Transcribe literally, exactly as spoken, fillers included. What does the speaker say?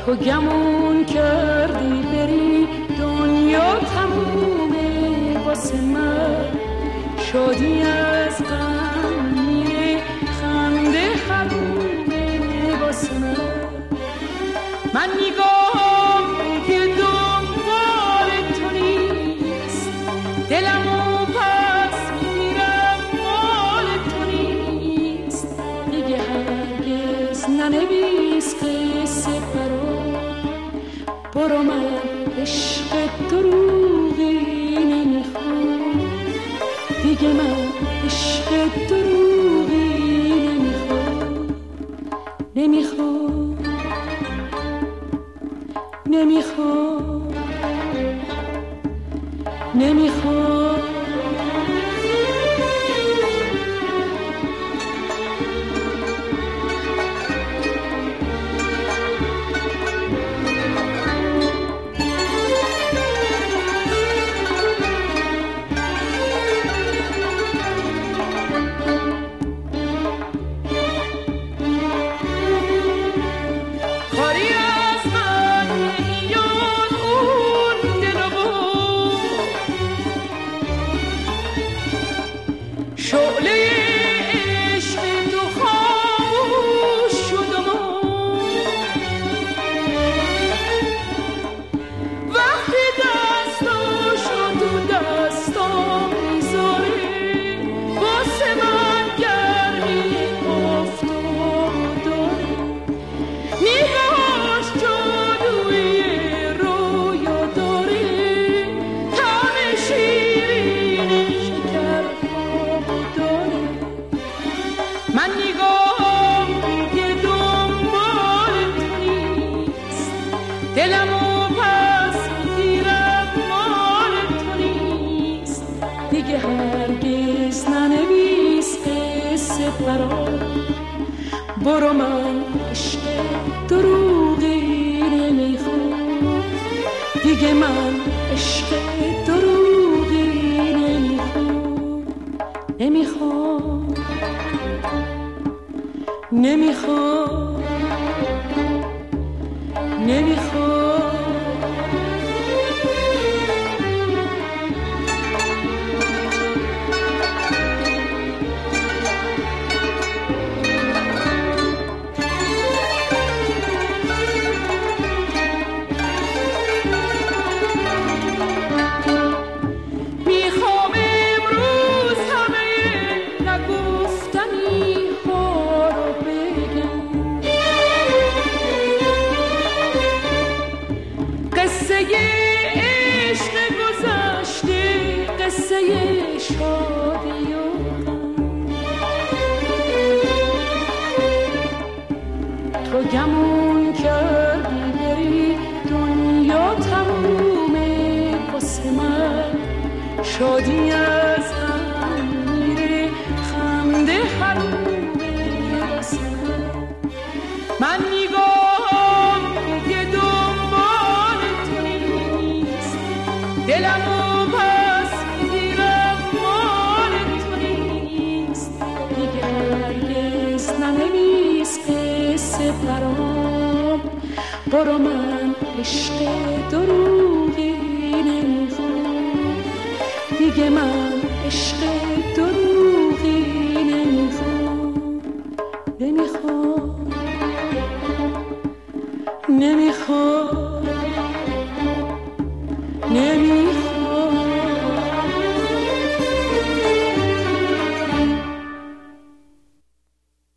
تو گمون کردی بری دنیا تمومه واسه من، شادی از غم میره خنده حرومه واسه من. من نگام که دنبال تو نیست، دلمو پس میرم مال تو نیست. دیگه هرگز ننویس قصه برام، برو من عشق دروغی نمیخوام، دیگه من عشق دروغی نمیخوام. نمیخوام نمیخوام نمیخوام برو من عشق دروغی نمیخوام، دیگه من عشق دروغی نمیخوام. نمیخوام نمیخوام نمیخوام تو گمون کردی بری دنیا تمومه واسه من، شادی از هم میره خنده حرومه واسه من. من نگام که دنبال تو نیست، دلمو پس میگیرم مال تو نیست. دیگه هرگز ننویس قصه برام، برو من عشق دروغی نمیخوام، دیگه من عشق دروغی نمیخوام. نمیخوام نمیخوام نمیخوام